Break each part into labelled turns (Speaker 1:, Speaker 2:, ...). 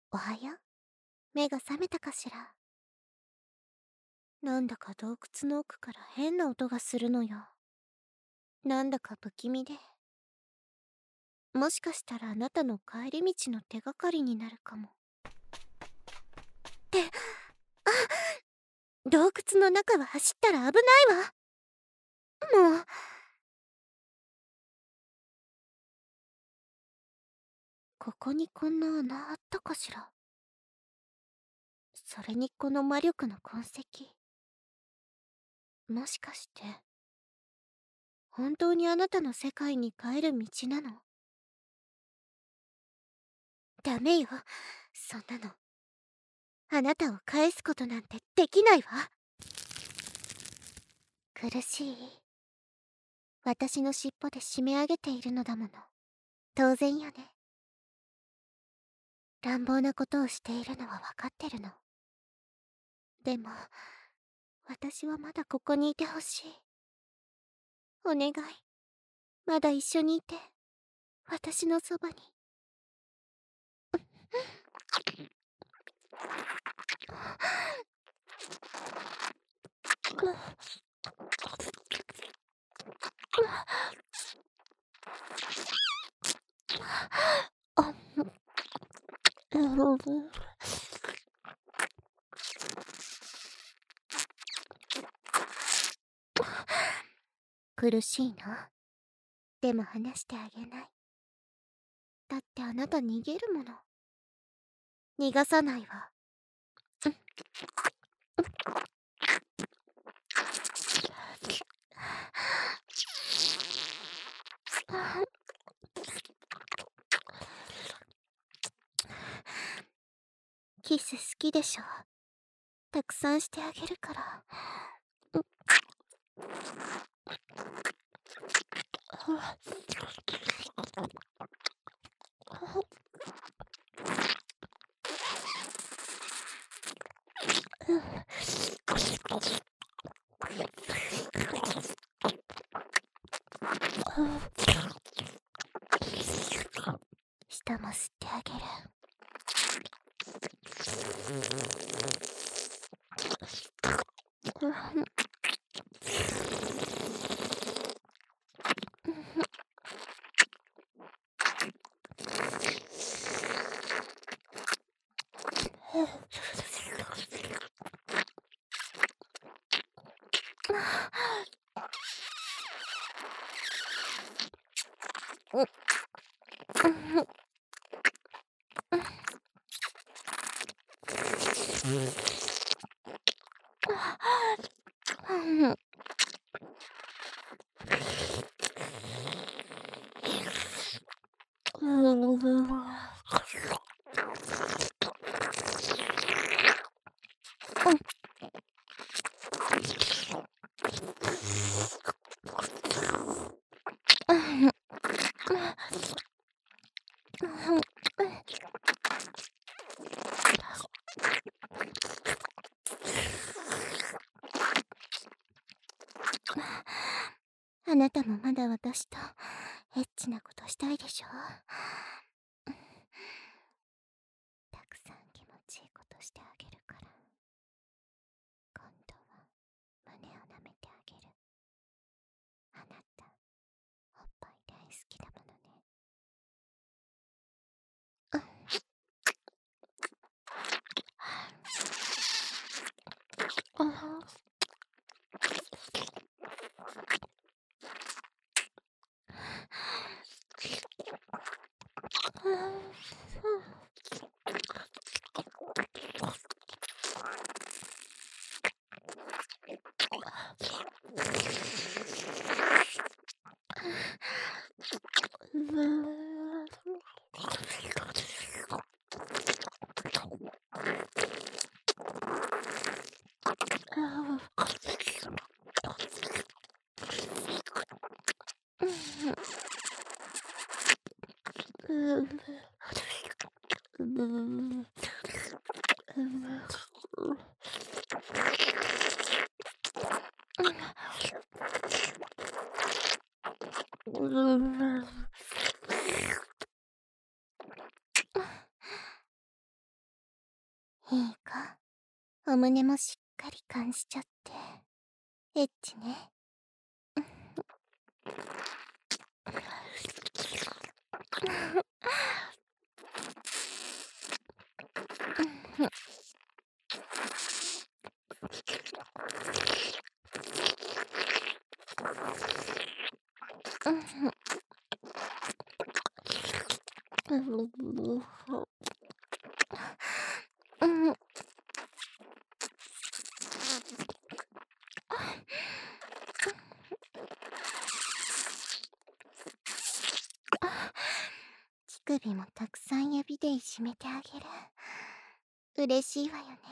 Speaker 1: おはよう。目が覚めたかしら。なんだか洞窟の奥から変な音がするのよ。なんだか不気味で。もしかしたらあなたの帰り道の手がかりになるかも。洞窟の中は走ったら危ないわ。もう、ここにこんな穴あったかしら。それにこの魔力の痕跡。もしかして、本当にあなたの世界に帰る道なの？ダメよ、そんなの。あなたを返すことなんてできないわ。苦しい？私の尻尾で締め上げているのだもの。当然よね。乱暴なことをしているのは分かってるの。でも、私はまだここにいてほしい。お願い。まだ一緒にいて。私のそばに。あ、苦しいの？でも話してあげない。だってあなた逃げるもの。逃がさないわ。キス好きでしょ。たくさんしてあげるから。舌も吸ってあげる。あなたもまだ私とエッチなことしたいでしょ？たくさん気持ちいいことしてあげるから。今度は胸を舐めてあげる。あなた、おっぱい大好きだものね。 いいか、お胸もしっかり感じちゃって。エッチね。乳首もたくさん指でいじめてあげる。嬉しいわよね。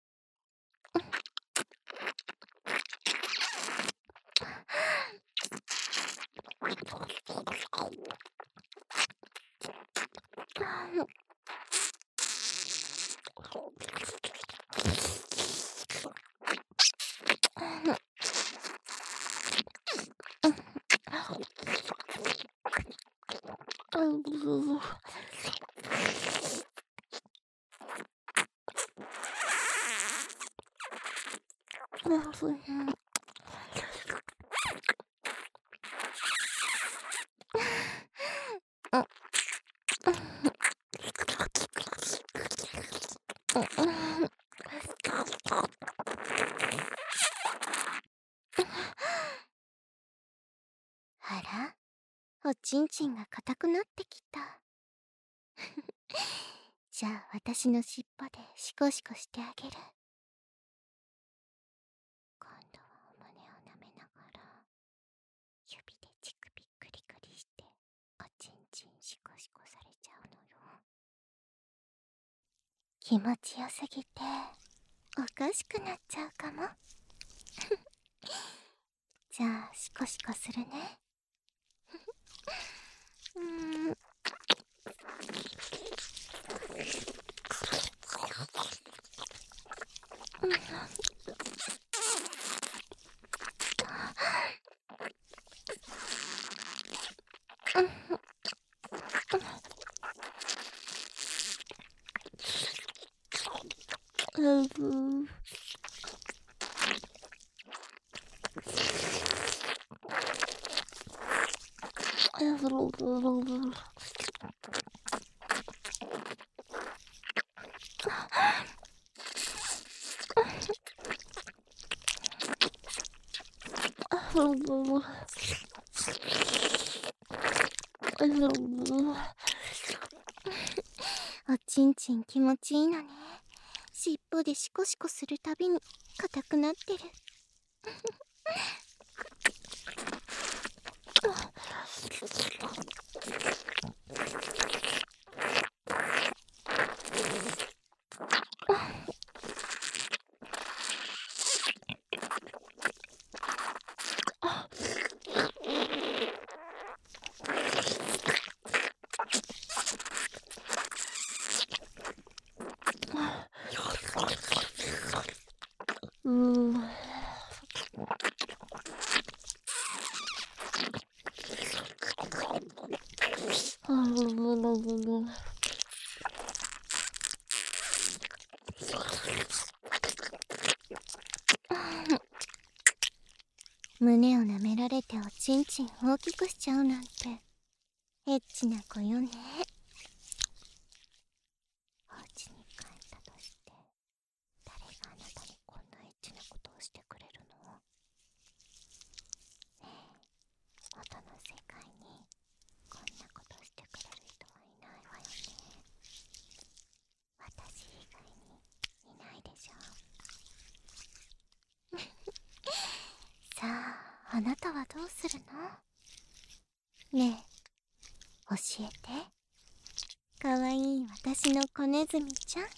Speaker 1: あら、おちんちんが硬くなってきた。じゃあ私の尻尾でシコシコしてあげる。今度はお胸を舐めながら指で乳首クリクリしておちんちんシコシコされちゃうのよ。気持ちよすぎておかしくなっちゃうかも。じゃあシコシコするね。おちんちん気持ちいいのね。尻尾でシコシコするたびに硬くなってる。胸を舐められておちんちん大きくしちゃうなんてエッチな子よね。お家に帰ったとして誰があなたにこんなエッチなことをしてくれるの？ねえ、元の世界にこんなことしてくれる人はいないわよね。私以外にいないでしょ。さあ、あなたはどうするの？ねえ、教えて。かわいい私の子ネズミちゃん。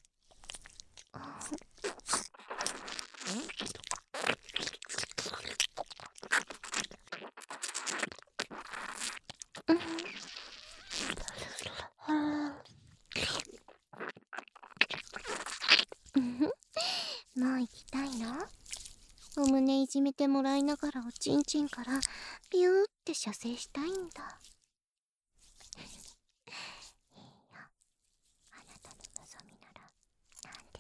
Speaker 1: もう行きたいの？お胸いじめてもらいながらおちんちんからピューって射精したいんだ。いいよ、あなたの望みなら何で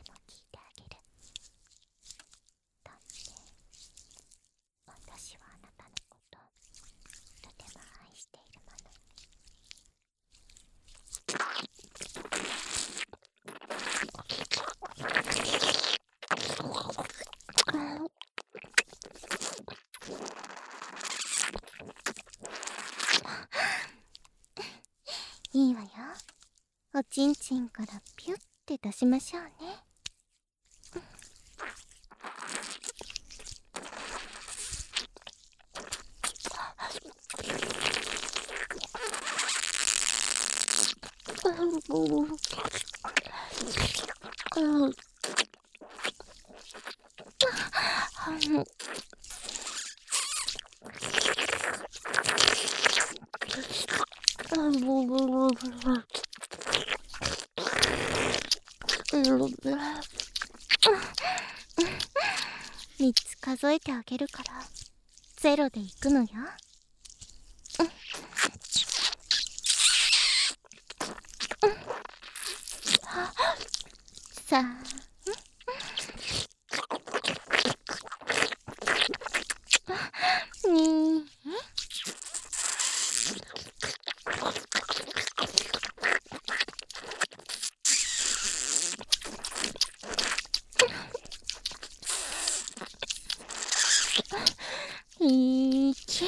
Speaker 1: おちんちんからピュッて出しましょうね。3つ数えてあげるからゼロでいくのよ。3、2、1、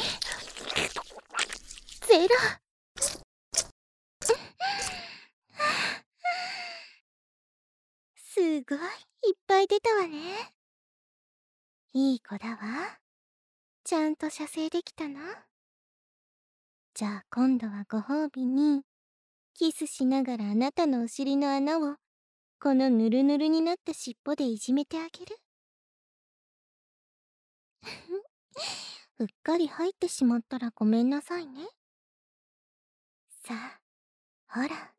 Speaker 1: ゼロ。すごいいっぱい出たわね。いい子だわ。ちゃんと射精できたな。じゃあ今度はご褒美にキスしながらあなたのお尻の穴をこのぬるぬるになった尻尾でいじめてあげる。うっかり入ってしまったらごめんなさいね。さあ、ほら。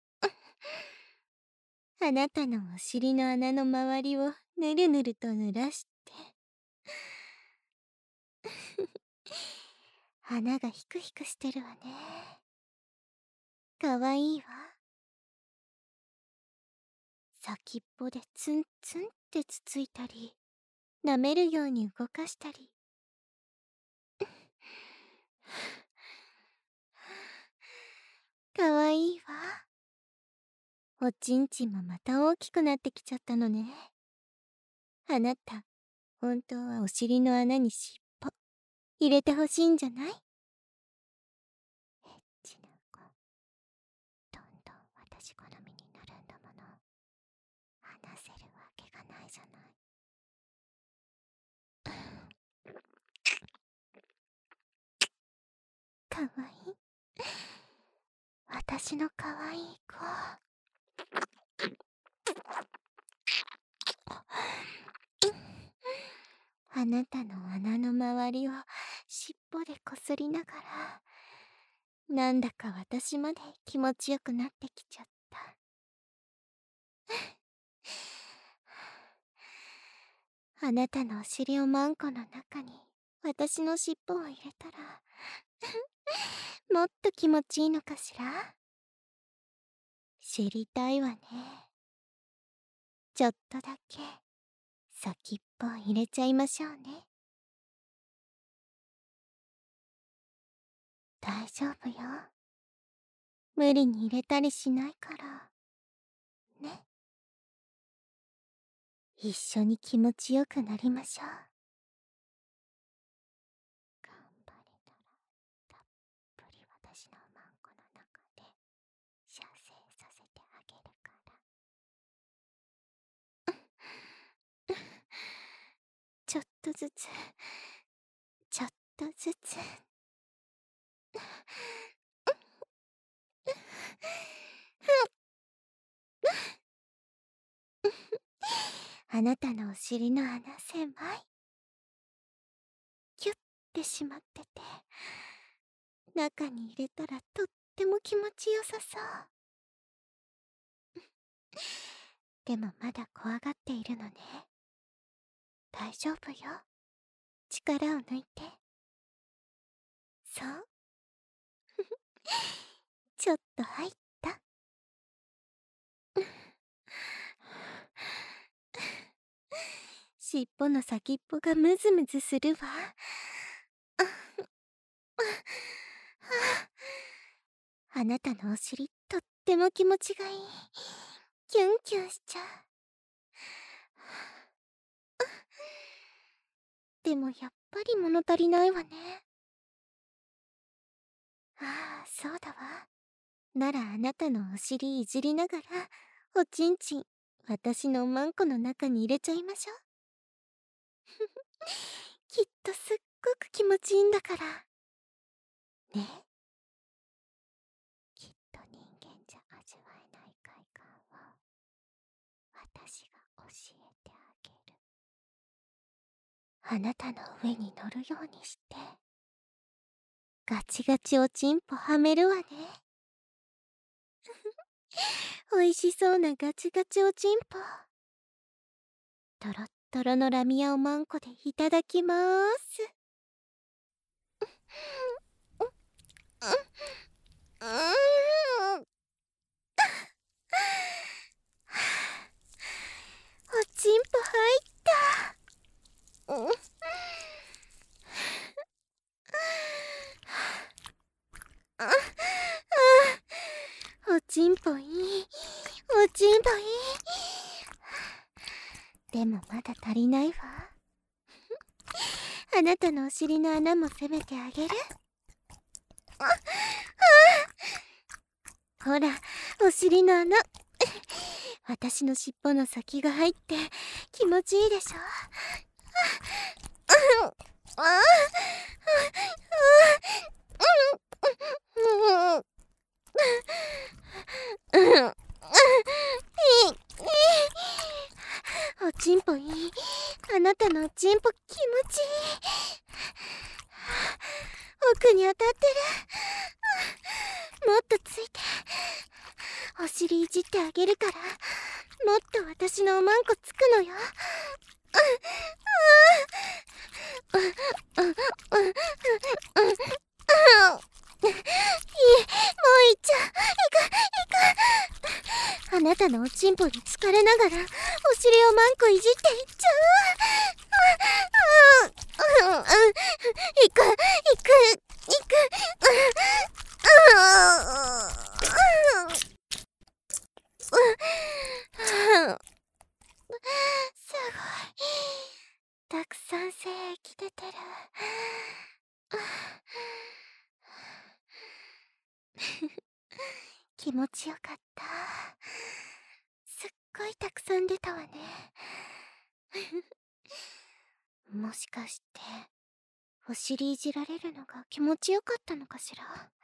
Speaker 1: あなたのお尻の穴の周りをぬるぬると濡らして。鼻がヒクヒクしてるわね。かわいいわ。先っぽでツンツンってつついたり、舐めるように動かしたり。かわいいわ。おちんちんもまた大きくなってきちゃったのね。あなた、本当はお尻の穴に尻尾入れてほしいんじゃない？エッチな子、どんどん私好みになるんだもの。話せるわけがないじゃない。かわいい。私のかわいい子。あなたの穴の周りを尻尾でこすりながら、なんだか私まで気持ちよくなってきちゃった。あなたのお尻をマンコの中に私の尻尾を入れたらもっと気持ちいいのかしら？知りたいわね。ちょっとだけ先っぽを入れちゃいましょうね。大丈夫よ。無理に入れたりしないからね。一緒に気持ちよくなりましょう。頑張れたらたっぷり私のマンコの中で射精させてあげるから。ちょっとずつちょっとずつ。あなたのお尻の穴狭い。キュッてしまってて、中に入れたらとっても気持ちよさそう。でもまだ怖がっているのね。大丈夫よ。力を抜いて。そう。ちょっと入った。尻尾の先っぽがムズムズするわ。あなたのお尻とっても気持ちがいい。キュンキュンしちゃう。でもやっぱり物足りないわね。ああ、そうだわ。 ならあなたのお尻いじりながら、おちんちん、私のマンコの中に入れちゃいましょう。きっとすっごく気持ちいいんだから。ね。きっと人間じゃ味わえない快感を、私が教えてあげる。あなたの上に乗るようにして、ガチガチおちんぽはめるわね。おいしそうなガチガチおちんぽ。とろっとろのラミアをマンコでいただきまーす。おちんぽ入った。おちんぽいい。おちんぽいい。でもまだ足りないわ。あなたのお尻の穴も攻めてあげる。ほら、お尻の穴。私の尻尾の先が入って気持ちいいでしょ。おちんぽいい。あなたのおちんぽ気持ちいい。奥に当たってる。もっとついて。お尻いじってあげるから、もっと私のおまんこつくのよ。いい、もういっちゃ。あなたのおちんぽに疲れながらお尻をマンコいじっていっちゃう。いく。すごい。たくさん精液出てる。気持ちよかった。すっごいたくさん出たわね。もしかしてお尻いじられるのが気持ちよかったのかしら。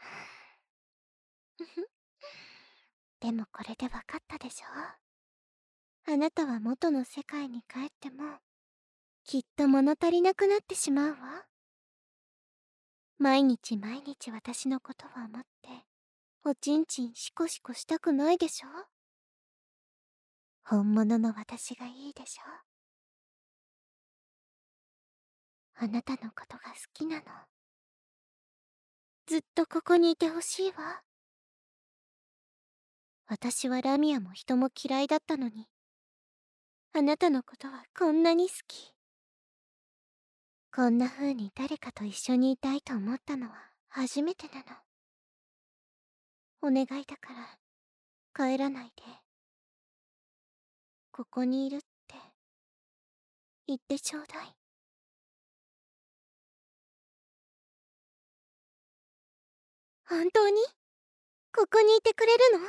Speaker 1: でもこれでわかったでしょ。あなたは元の世界に帰ってもきっと物足りなくなってしまうわ。毎日毎日私のことを思っておちんちんシコシコしたくないでしょ。本物の私がいいでしょ。あなたのことが好きなの。ずっとここにいてほしいわ。私はラミアも人も嫌いだったのに、あなたのことはこんなに好き。こんな風に誰かと一緒にいたいと思ったのは初めてなの。お願いだから帰らないで。ここにいるって言ってちょうだい。本当にここにいてくれるの？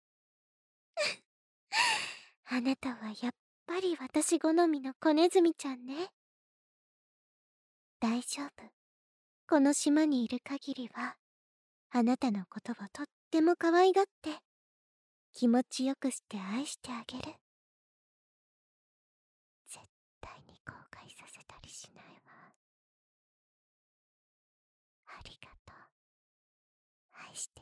Speaker 1: あなたはやっぱり私好みの子ネズミちゃんね。大丈夫。この島にいる限りはあなたのことをとっても可愛がって気持ちよくして愛してあげる。絶対に後悔させたりしないわ。ありがとう。愛して